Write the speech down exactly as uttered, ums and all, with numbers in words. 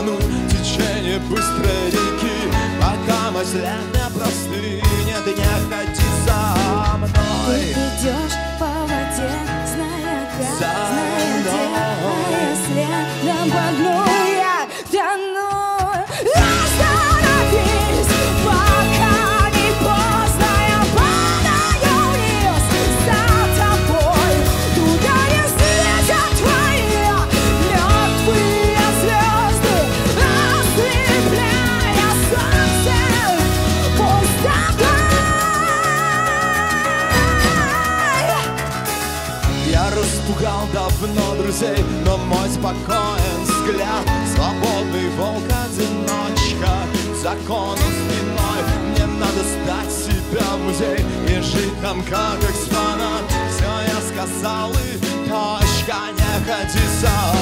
обогнуть течение быстрой реки. Пока мыслят на простыне, ты не ходи за мной. Ты идешь по воде, зная как, зная где, а если нам по дну я тону. Остановись, пока не поздно, я падаю вниз за тобой. Туда не светят твои мертвые звезды, ослепляя солнце. Пусть Я распугал давно друзей, но мой спокоен взгляд. Свободный волк-одиночка, закону спиной. Мне надо сдать себя в музей и жить там как экспонат. Все я сказал и точка, не ходи за